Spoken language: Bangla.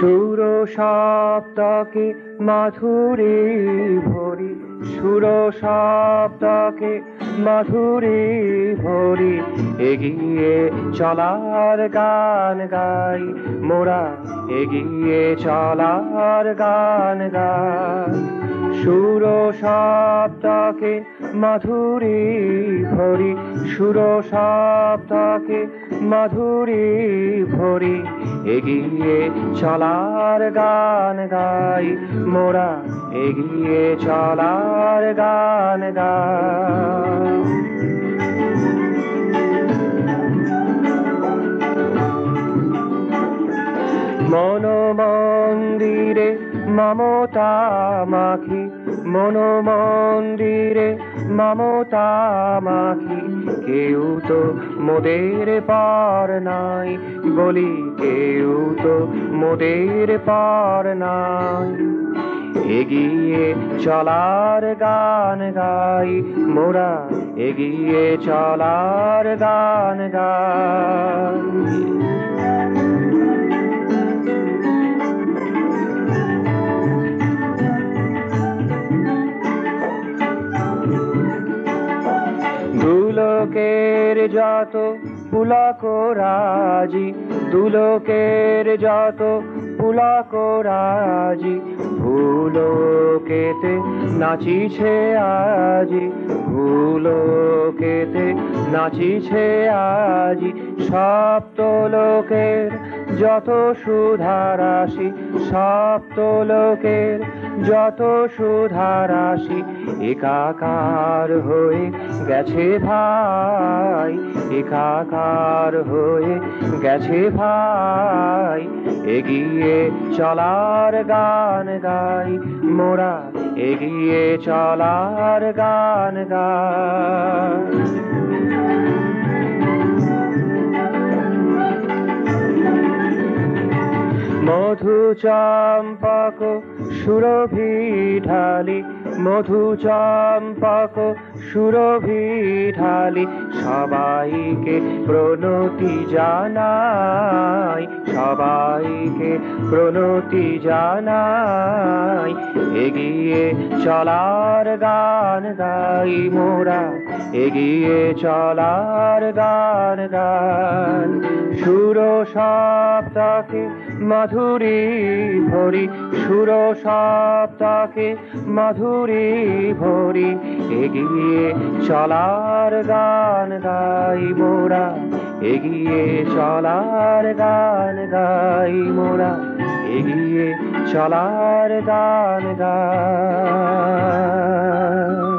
সুর সপ্তকে মাধুরী ভরি, সুর সপ্তকে মাধুরী ভরি, এগিয়ে চলার গান গাই মোরা, এগিয়ে চলার গান গাই। সুর সপ্তকে মাধুরী ভরি, সুর সপ্তকে মাধুরী ভরি, এগিয়ে চলার গান গাই মোরা, এগিয়ে চলার গান গাই। মন মন্দিরে মমতা মাখি, মন মন্দিরে মমতা মাখি, কেউ তো মোদের পার নাই, বলি কেউ তো মোদের পার নাই। এগিয়ে চলার গান গাই মোরা, এগিয়ে চলার গান গাই। দুলোকের যত পুলক রাজি, দুলোকের যত পুলক রাজি, ভুলোকেতে নাচিছে আজি, ভুলোকেতে নাচিছে আজি। সপ্তলোকের যত সুধা রাশি, সপ্তলোকের যত সুধা রাশি, একাকার হয়ে গেছে ভাই, একাকার হয়ে গেছে ভাই। এগিয়ে চলার গান গাই মোরা, এগিয়ে চলার গান গাই। মধু চম্পক সুরভি ঢালি, মধু চম্পক সুরভি ঢালি, সবাইকে প্রণতি জানাই, সবাইকে প্রণতি জানাই। এগিয়ে চলার গান গাই মোরা, এগিয়ে চলার গান গান। সুর সপ্তকে মাধুরী ভরি, সুর সপ্তকে মাধুরী ভরি, এগিয়ে চলার গান গাই মোরা, এগিয়ে চলার গান গাই মোরা, এগিয়ে চলার গান গাই।